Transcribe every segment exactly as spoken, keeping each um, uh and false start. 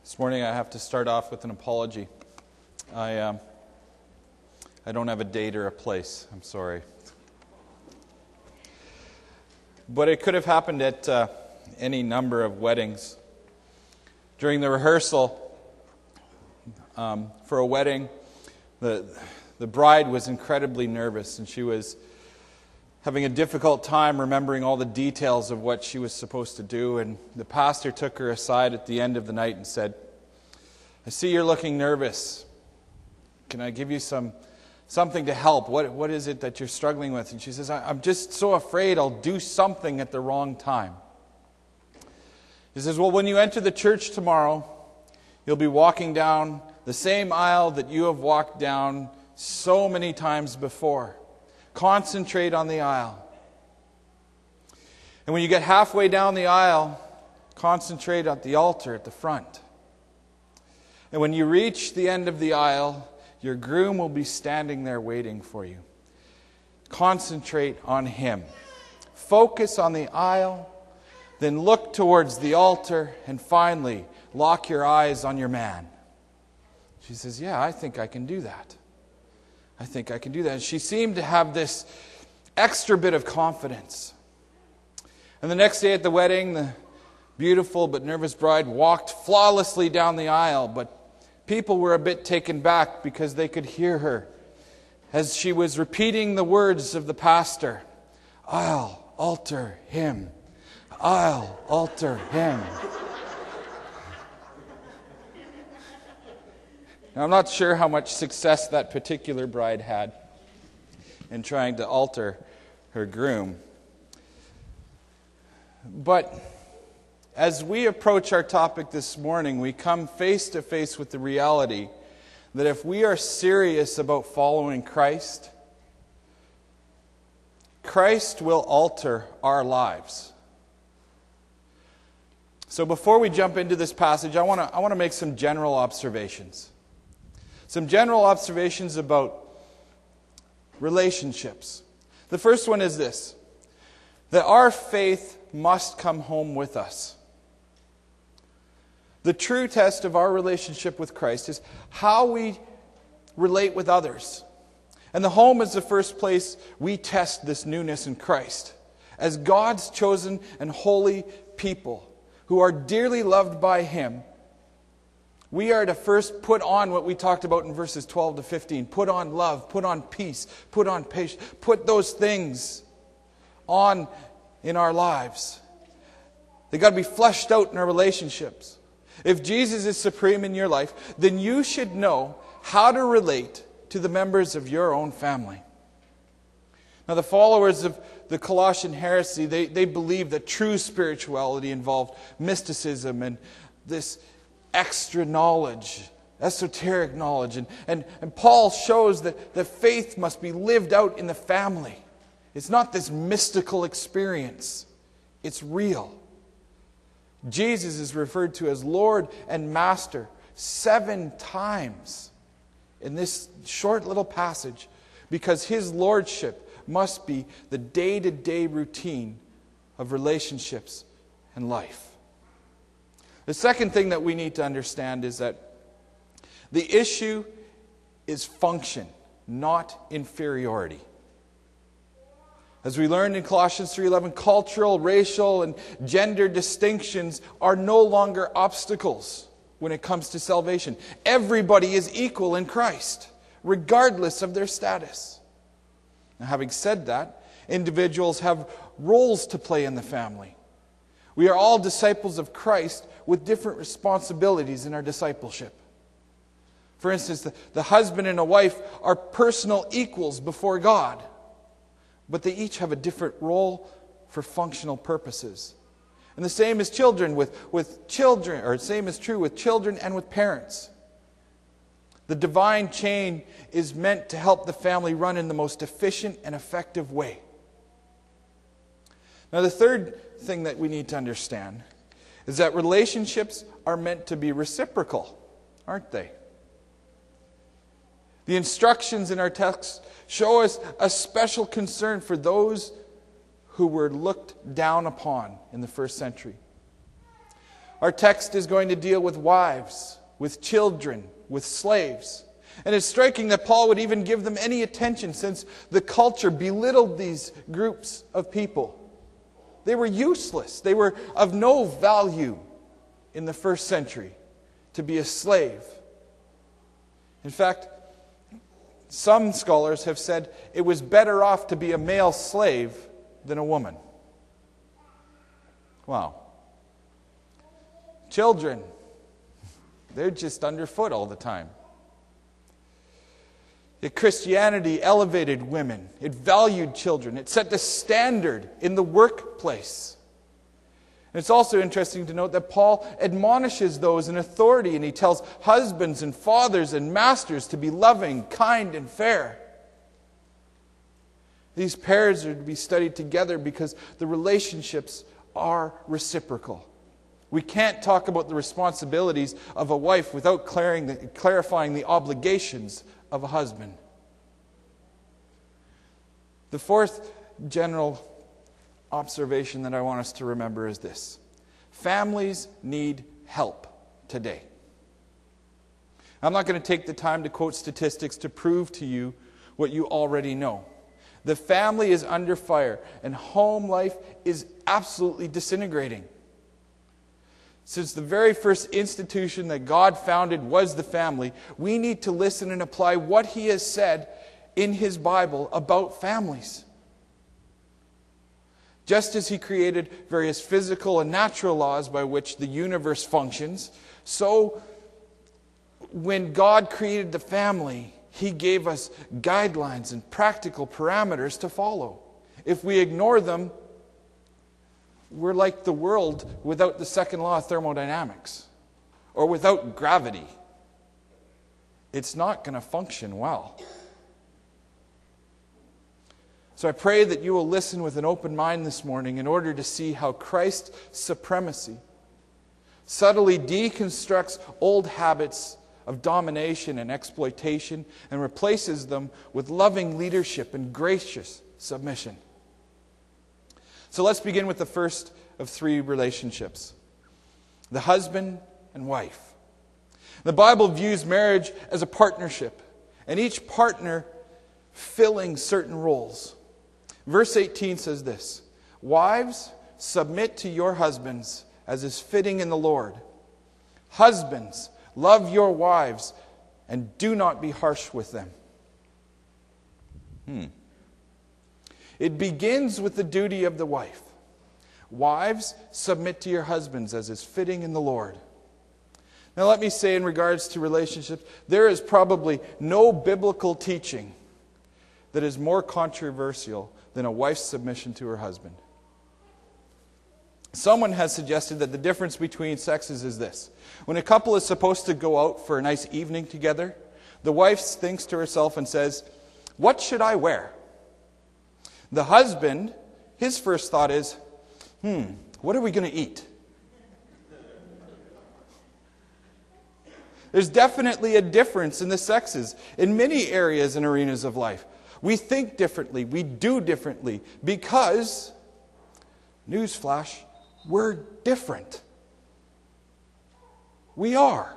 This morning I have to start off with an apology. I um, I don't have a date or a place. I'm sorry. But it could have happened at uh, any number of weddings. During the rehearsal um, for a wedding, the the bride was incredibly nervous, and she was having a difficult time remembering all the details of what she was supposed to do. And the pastor took her aside at the end of the night and said, "I see you're looking nervous. Can I give you some something to help? What What is it that you're struggling with?" And she says, "I'm just so afraid I'll do something at the wrong time." He says, "Well, when you enter the church tomorrow, you'll be walking down the same aisle that you have walked down so many times before. Concentrate on the aisle. And when you get halfway down the aisle, concentrate at the altar at the front. And when you reach the end of the aisle, your groom will be standing there waiting for you. Concentrate on him. Focus on the aisle, then look towards the altar, and finally, lock your eyes on your man." She says, "Yeah, I think I can do that. I think I can do that." And she seemed to have this extra bit of confidence. And the next day at the wedding, the beautiful but nervous bride walked flawlessly down the aisle, but people were a bit taken back because they could hear her as she was repeating the words of the pastor. "Aisle, altar, him. Aisle, altar, him." Now, I'm not sure how much success that particular bride had in trying to alter her groom. But as we approach our topic this morning, we come face to face with the reality that if we are serious about following Christ, Christ will alter our lives. So before we jump into this passage, I want to I want to make some general observations. Some general observations about relationships. The first one is this: that our faith must come home with us. The true test of our relationship with Christ is how we relate with others. And the home is the first place we test this newness in Christ. As God's chosen and holy people who are dearly loved by Him, we are to first put on what we talked about in verses twelve to fifteen. Put on love, put on peace, put on patience. Put those things on in our lives. They've got to be fleshed out in our relationships. If Jesus is supreme in your life, then you should know how to relate to the members of your own family. Now, the followers of the Colossian heresy, they, they believed that true spirituality involved mysticism and this extra knowledge, esoteric knowledge. And, and, and Paul shows that the faith must be lived out in the family. It's not this mystical experience. It's real. Jesus is referred to as Lord and Master seven times in this short little passage because His Lordship must be the day-to-day routine of relationships and life. The second thing that we need to understand is that the issue is function, not inferiority. As we learned in Colossians three eleven, cultural, racial, and gender distinctions are no longer obstacles when it comes to salvation. Everybody is equal in Christ, regardless of their status. Now, having said that, individuals have roles to play in the family. We are all disciples of Christ with different responsibilities in our discipleship. For instance, the, the husband and a wife are personal equals before God, but they each have a different role for functional purposes. And the same is children with, with children, or the same is true with children and with parents. The divine chain is meant to help the family run in the most efficient and effective way. Now, the third thing that we need to understand is that relationships are meant to be reciprocal, aren't they? The instructions in our text show us a special concern for those who were looked down upon in the first century. Our text is going to deal with wives, with children, with slaves. And it's striking that Paul would even give them any attention, since the culture belittled these groups of people. They were useless. They were of no value in the first century to be a slave. In fact, some scholars have said it was better off to be a male slave than a woman. Wow. Children, they're just underfoot all the time. Yet Christianity elevated women. It valued children. It set the standard in the workplace. And it's also interesting to note that Paul admonishes those in authority, and he tells husbands and fathers and masters to be loving, kind, and fair. These pairs are to be studied together because the relationships are reciprocal. We can't talk about the responsibilities of a wife without clarifying the obligations of a husband. The fourth general observation that I want us to remember is this: families need help today. I'm not going to take the time to quote statistics to prove to you what you already know. The family is under fire, and home life is absolutely disintegrating. Since the very first institution that God founded was the family, we need to listen and apply what He has said in His Bible about families. Just as He created various physical and natural laws by which the universe functions, so when God created the family, He gave us guidelines and practical parameters to follow. If we ignore them, we're like the world without the second law of thermodynamics, or without gravity. It's not going to function well. So I pray that you will listen with an open mind this morning in order to see how Christ's supremacy subtly deconstructs old habits of domination and exploitation and replaces them with loving leadership and gracious submission. So let's begin with the first of three relationships: the husband and wife. The Bible views marriage as a partnership, and each partner filling certain roles. Verse eighteen says this: "Wives, submit to your husbands as is fitting in the Lord. Husbands, love your wives and do not be harsh with them." Hmm. It begins with the duty of the wife. Wives, submit to your husbands as is fitting in the Lord. Now let me say, in regards to relationships, there is probably no biblical teaching that is more controversial than a wife's submission to her husband. Someone has suggested that the difference between sexes is this: when a couple is supposed to go out for a nice evening together, the wife thinks to herself and says, "What should I wear?" The husband, his first thought is, hmm, what are we going to eat? There's definitely a difference in the sexes in many areas and arenas of life. We think differently, we do differently, because, newsflash, we're different. We are.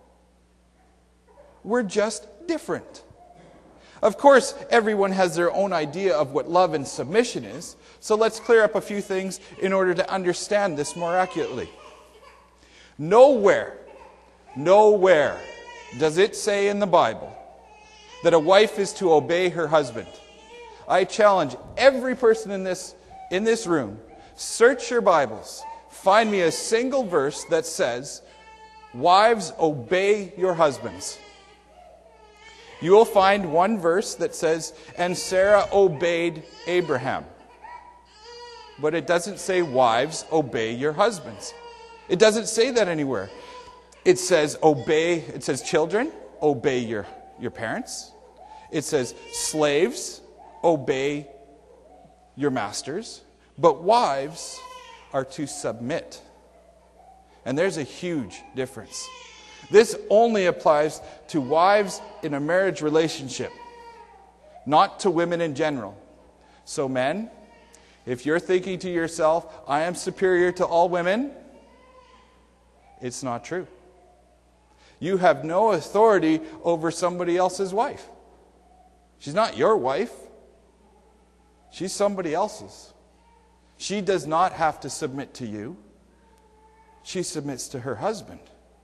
We're just different. Of course, everyone has their own idea of what love and submission is, so let's clear up a few things in order to understand this more accurately. Nowhere, nowhere does it say in the Bible that a wife is to obey her husband. I challenge every person in this, in this room, search your Bibles, find me a single verse that says, "Wives, obey your husbands." You will find one verse that says, "And Sarah obeyed Abraham." But it doesn't say, "Wives, obey your husbands." It doesn't say that anywhere. It says, obey, it says, "Children, obey your, your parents." It says, "Slaves, obey your masters." But wives are to submit. And there's a huge difference. This only applies to wives in a marriage relationship, not to women in general. So men, if you're thinking to yourself, "I am superior to all women," It's not true. You have no authority over somebody else's wife. She's not your wife. She's somebody else's. She does not have to submit to you. She submits to her husband.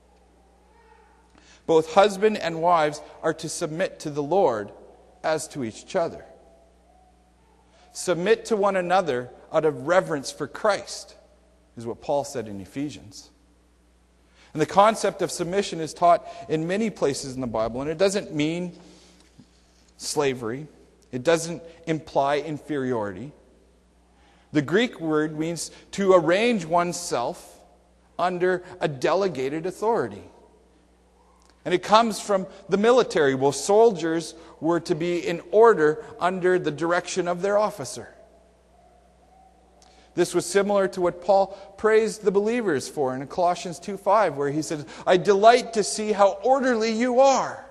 Both husband and wives are to submit to the Lord as to each other. Submit to one another out of reverence for Christ, is what Paul said in Ephesians. And the concept of submission is taught in many places in the Bible, and it doesn't mean slavery. It doesn't imply inferiority. The Greek word means to arrange oneself under a delegated authority. And it comes from the military, where soldiers were to be in order under the direction of their officer. This was similar to what Paul praised the believers for in Colossians two five, where he said, I delight to see how orderly you are.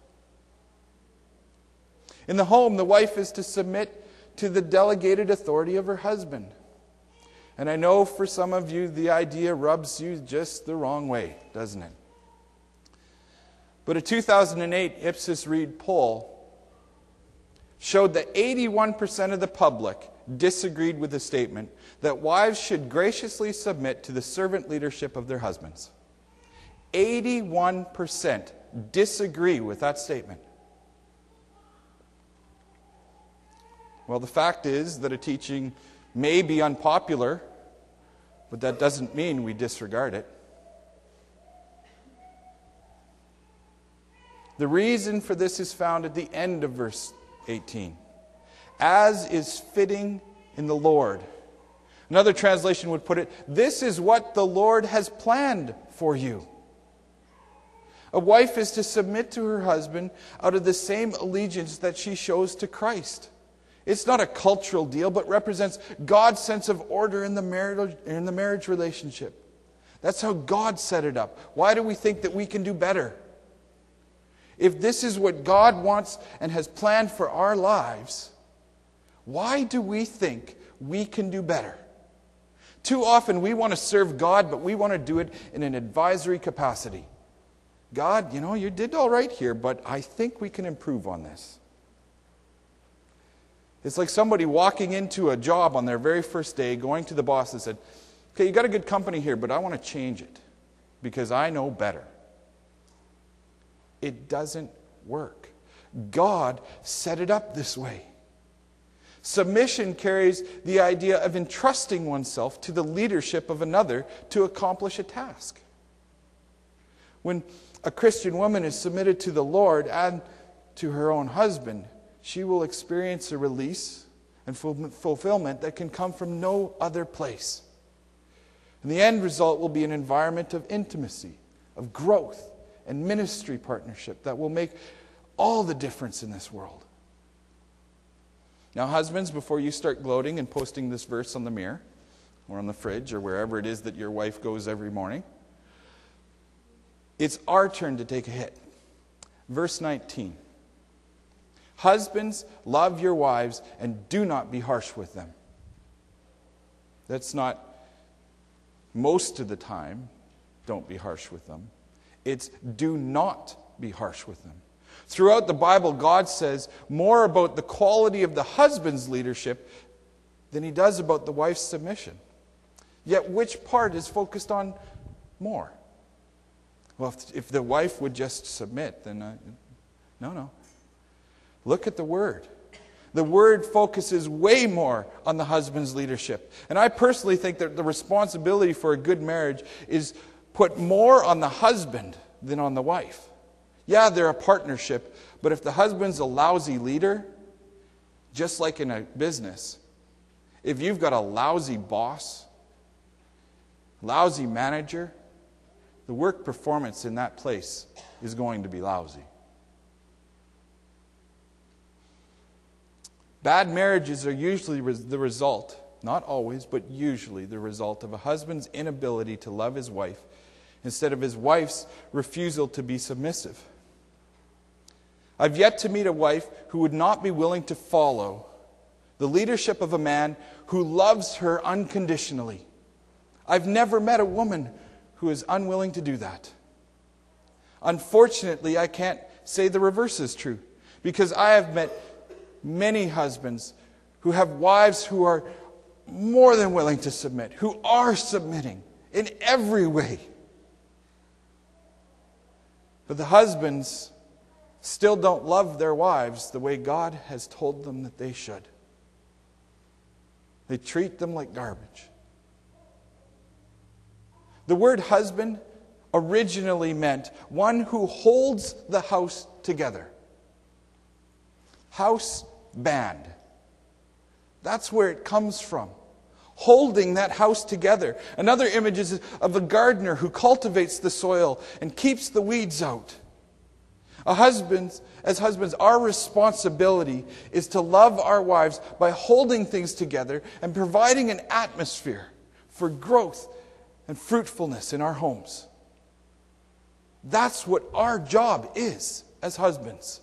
In the home, the wife is to submit to the delegated authority of her husband. And I know for some of you, the idea rubs you just the wrong way, doesn't it? But a two thousand eight Ipsos Reid poll showed that eighty-one percent of the public disagreed with the statement that wives should graciously submit to the servant leadership of their husbands. eighty-one percent disagree with that statement. Well, the fact is that a teaching may be unpopular, but that doesn't mean we disregard it. The reason for this is found at the end of verse eighteen. As is fitting in the Lord. Another translation would put it, this is what the Lord has planned for you. A wife is to submit to her husband out of the same allegiance that she shows to Christ. It's not a cultural deal, but represents God's sense of order in the marriage, in the marriage relationship. That's how God set it up. Why do we think that we can do better? If this is what God wants and has planned for our lives, why do we think we can do better? Too often we want to serve God, but we want to do it in an advisory capacity. God, you know, you did all right here, but I think we can improve on this. It's like somebody walking into a job on their very first day, going to the boss and said, okay, you got a good company here, but I want to change it because I know better. It doesn't work. God set it up this way. Submission carries the idea of entrusting oneself to the leadership of another to accomplish a task. When a Christian woman is submitted to the Lord and to her own husband, she will experience a release and fulfillment that can come from no other place. And the end result will be an environment of intimacy, of growth, and ministry partnership that will make all the difference in this world. Now, husbands, before you start gloating and posting this verse on the mirror or on the fridge or wherever it is that your wife goes every morning, it's our turn to take a hit. Verse nineteen. Husbands, love your wives and do not be harsh with them. That's not most of the time, don't be harsh with them. It's do not be harsh with them. Throughout the Bible, God says more about the quality of the husband's leadership than he does about the wife's submission. Yet which part is focused on more? Well, if, if the wife would just submit, then uh, no, no. Look at the Word. The Word focuses way more on the husband's leadership. And I personally think that the responsibility for a good marriage is put more on the husband than on the wife. Yeah, they're a partnership, but if the husband's a lousy leader, just like in a business, if you've got a lousy boss, lousy manager, the work performance in that place is going to be lousy. Bad marriages are usually the result, not always, but usually the result of a husband's inability to love his wife instead of his wife's refusal to be submissive. I've yet to meet a wife who would not be willing to follow the leadership of a man who loves her unconditionally. I've never met a woman who is unwilling to do that. Unfortunately, I can't say the reverse is true, because I have met many husbands who have wives who are more than willing to submit, who are submitting in every way. But the husbands still don't love their wives the way God has told them that they should. They treat them like garbage. The word husband originally meant one who holds the house together. House band. That's where it comes from. Holding that house together. Another image is of a gardener who cultivates the soil and keeps the weeds out. A husband, as husbands, our responsibility is to love our wives by holding things together and providing an atmosphere for growth and fruitfulness in our homes. That's what our job is as husbands.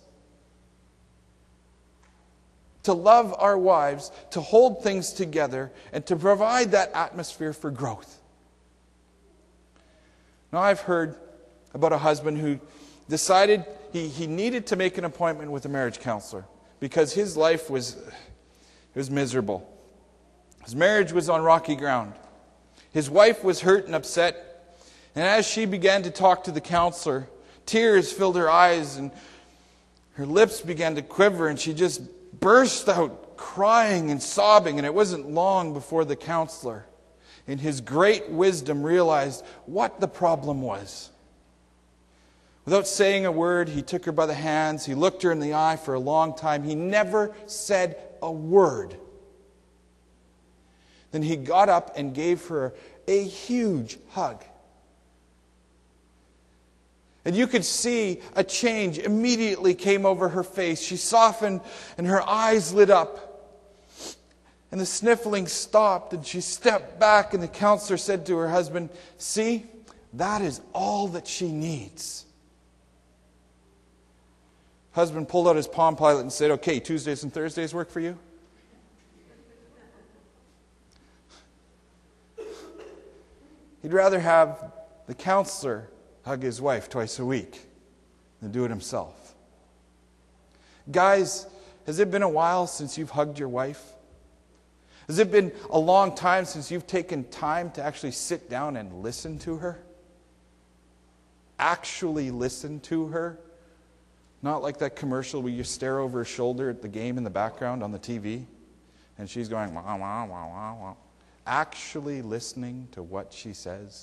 To love our wives, to hold things together, and to provide that atmosphere for growth. Now, I've heard about a husband who decided he, he needed to make an appointment with a marriage counselor because his life was, it was miserable. His marriage was on rocky ground. His wife was hurt and upset, and as she began to talk to the counselor, tears filled her eyes and her lips began to quiver, and she just burst out crying and sobbing. And it wasn't long before the counselor, in his great wisdom, realized what the problem was. Without saying a word, he took her by the hands. He looked her in the eye for a long time. He never said a word. Then he got up and gave her a huge hug. And you could see a change immediately came over her face. She softened and her eyes lit up. And the sniffling stopped and she stepped back, and the counselor said to her husband, "See, that is all that she needs." Husband pulled out his Palm Pilot and said, "Okay, Tuesdays and Thursdays work for you?" He'd rather have the counselor hug his wife twice a week than do it himself. Guys, has it been a while since you've hugged your wife? Has it been a long time since you've taken time to actually sit down and listen to her? Actually listen to her? Not like that commercial where you stare over her shoulder at the game in the background on the T V and she's going, wah, wah, wah, wah, wah. Actually listening to what she says.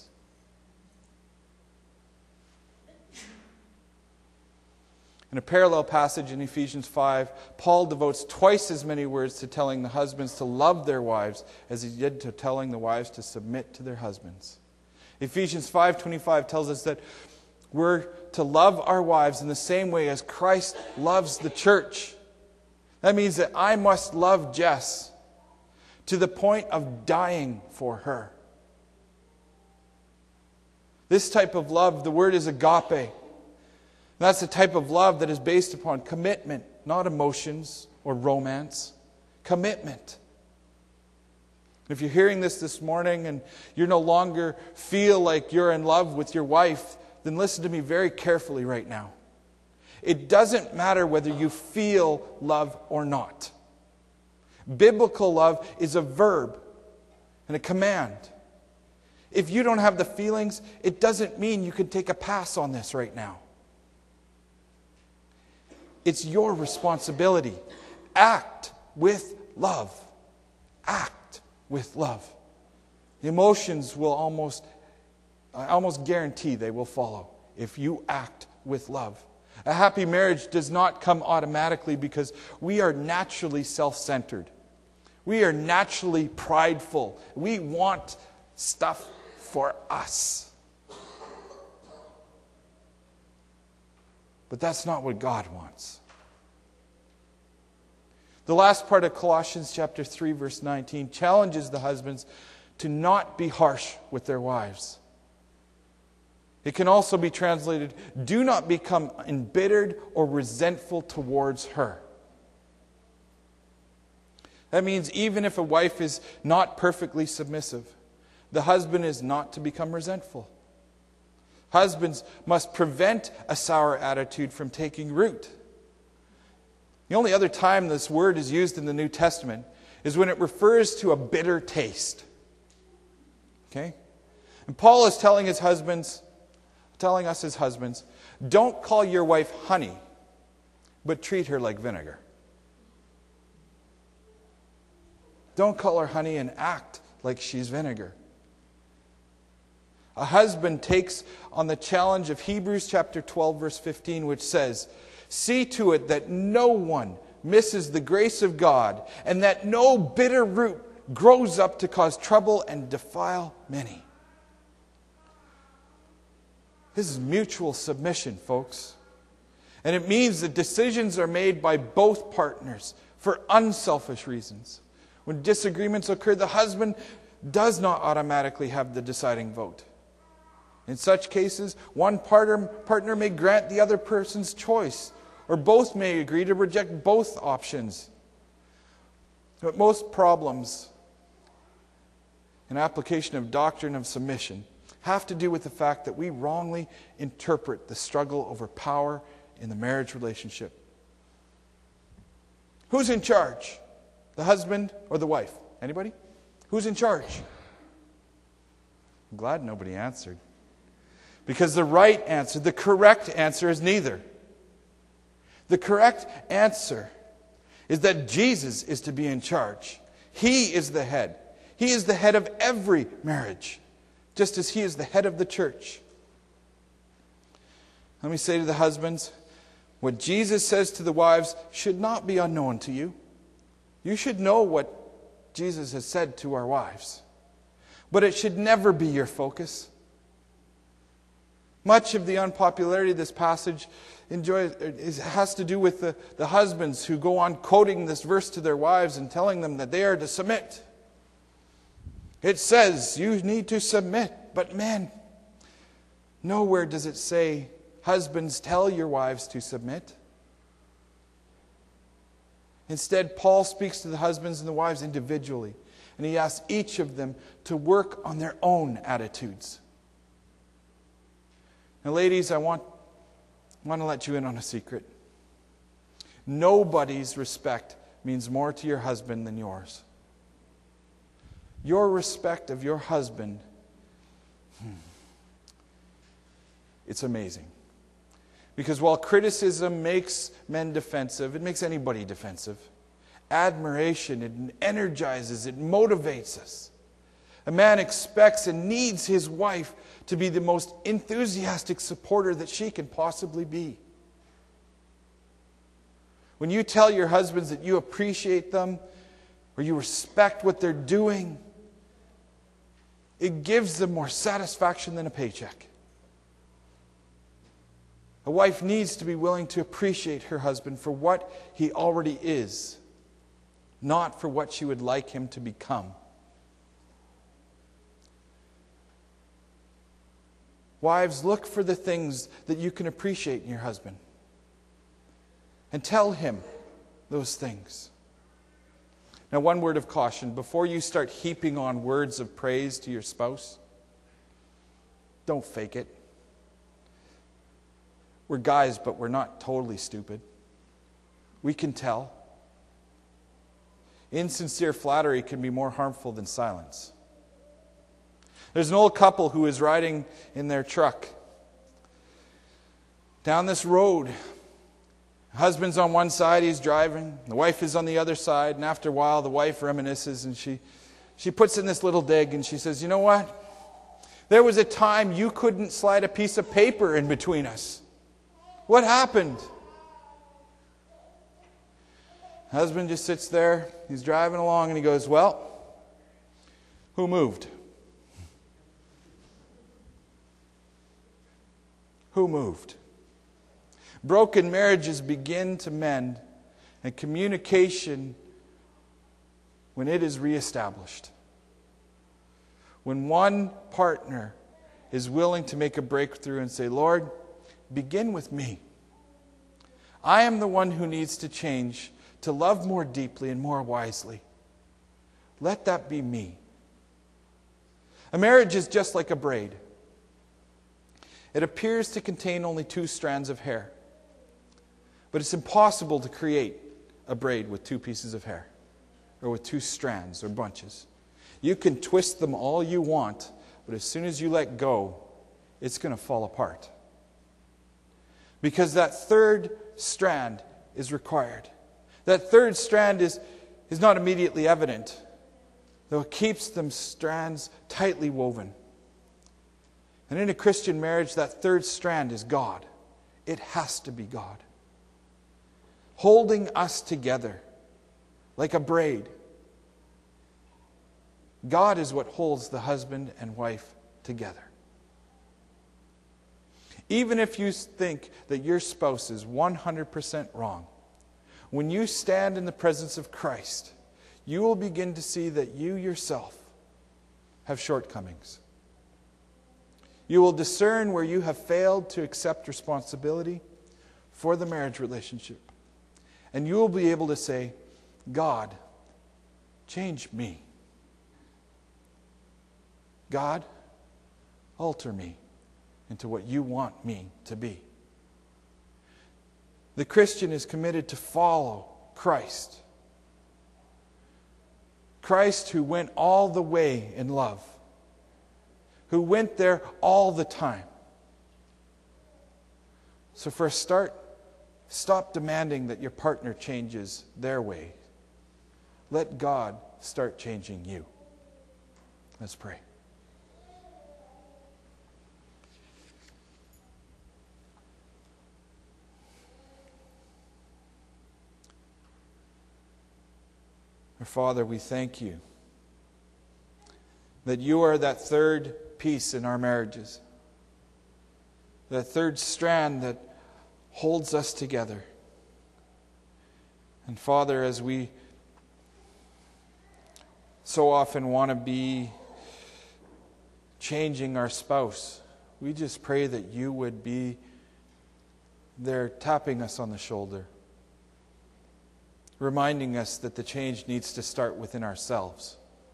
In a parallel passage in Ephesians five, Paul devotes twice as many words to telling the husbands to love their wives as he did to telling the wives to submit to their husbands. Ephesians five twenty-five tells us that we're to love our wives in the same way as Christ loves the church. That means that I must love Jess to the point of dying for her. This type of love, the word is agape. That's the type of love that is based upon commitment, not emotions or romance. Commitment. If you're hearing this this morning and you no longer feel like you're in love with your wife, then listen to me very carefully right now. It doesn't matter whether you feel love or not. Biblical love is a verb and a command. If you don't have the feelings, it doesn't mean you can take a pass on this right now. It's your responsibility. Act with love. Act with love. The emotions will almost, I almost guarantee they will follow if you act with love. A happy marriage does not come automatically because we are naturally self-centered. We are naturally prideful. We want stuff for us. But that's not what God wants. The last part of Colossians chapter three, verse nineteen, challenges the husbands to not be harsh with their wives. It can also be translated, do not become embittered or resentful towards her. That means even if a wife is not perfectly submissive, the husband is not to become resentful. Husbands must prevent a sour attitude from taking root. The only other time this word is used in the New Testament is when it refers to a bitter taste. Okay? And Paul is telling his husbands, telling us as husbands, don't call your wife honey, but treat her like vinegar. Don't call her honey and act like she's vinegar. A husband takes on the challenge of Hebrews chapter twelve, verse fifteen, which says, see to it that no one misses the grace of God, and that no bitter root grows up to cause trouble and defile many. This is mutual submission, folks. And it means that decisions are made by both partners for unselfish reasons. When disagreements occur, the husband does not automatically have the deciding vote. In such cases, one partner, partner may grant the other person's choice, or both may agree to reject both options. But most problems in application of doctrine of submission have to do with the fact that we wrongly interpret the struggle over power in the marriage relationship. Who's in charge? The husband or the wife? Anybody? Who's in charge? I'm glad nobody answered. Because the right answer, the correct answer is neither. The correct answer is that Jesus is to be in charge. He is the head. He is the head of every marriage, just as He is the head of the church. Let me say to the husbands, what Jesus says to the wives should not be unknown to you. You should know what Jesus has said to our wives. But it should never be your focus. Much of the unpopularity of this passage enjoys, is, has to do with the, the husbands who go on quoting this verse to their wives and telling them that they are to submit. It says you need to submit, but men, nowhere does it say, husbands, tell your wives to submit. Instead, Paul speaks to the husbands and the wives individually, and he asks each of them to work on their own attitudes. Now, ladies, I want, I want to let you in on a secret. Nobody's respect means more to your husband than yours. Your respect of your husband, hmm, it's amazing. Because while criticism makes men defensive, it makes anybody defensive. Admiration, it energizes, it motivates us. A man expects and needs his wife to be the most enthusiastic supporter that she can possibly be. When you tell your husbands that you appreciate them or you respect what they're doing, it gives them more satisfaction than a paycheck. A wife needs to be willing to appreciate her husband for what he already is, not for what she would like him to become. Wives, look for the things that you can appreciate in your husband. And tell him those things. Now, one word of caution. Before you start heaping on words of praise to your spouse, don't fake it. We're guys, but we're not totally stupid. We can tell. Insincere flattery can be more harmful than silence. There's an old couple who is riding in their truck down this road. The husband's on one side, he's driving. The wife is on the other side. And after a while, the wife reminisces and she, she puts in this little dig and she says, you know what? There was a time you couldn't slide a piece of paper in between us. What happened? Husband just sits there. He's driving along and he goes, well, who moved? Who moved? Broken marriages begin to mend, and communication, when it is reestablished. When one partner is willing to make a breakthrough and say, Lord, begin with me. I am the one who needs to change to love more deeply and more wisely. Let that be me. A marriage is just like a braid. It appears to contain only two strands of hair. But it's impossible to create a braid with two pieces of hair, or with two strands or bunches. You can twist them all you want, but as soon as you let go, it's going to fall apart. Because that third strand is required. That third strand is, is not immediately evident, though it keeps them strands tightly woven. And in a Christian marriage, that third strand is God. It has to be God. Holding us together like a braid. God is what holds the husband and wife together. Even if you think that your spouse is one hundred percent wrong, when you stand in the presence of Christ, you will begin to see that you yourself have shortcomings. You will discern where you have failed to accept responsibility for the marriage relationship. And you will be able to say, God, change me. God, alter me into what you want me to be. The Christian is committed to follow Christ. Christ who went all the way in love. Who went there all the time. So for a start, stop demanding that your partner changes their way. Let God start changing you. Let's pray. Our Father, we thank you that you are that third piece in our marriages, that third strand that holds us together. And Father, as we so often want to be changing our spouse, we just pray that you would be there tapping us on the shoulder, reminding us that the change needs to start within ourselves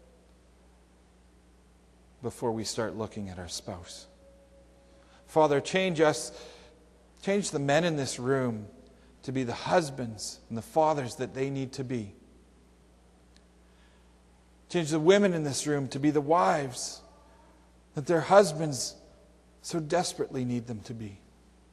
before we start looking at our spouse. Father, change us, change the men in this room to be the husbands and the fathers that they need to be. Change the women in this room to be the wives that their husbands so desperately need them to be.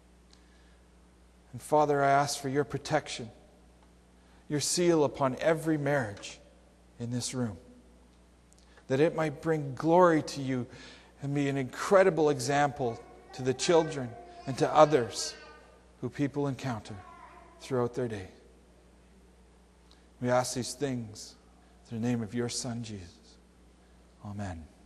And Father, I ask for your protection, your seal upon every marriage in this room, that it might bring glory to you and be an incredible example to the children and to others who people encounter throughout their day. We ask these things in the name of your Son, Jesus. Amen.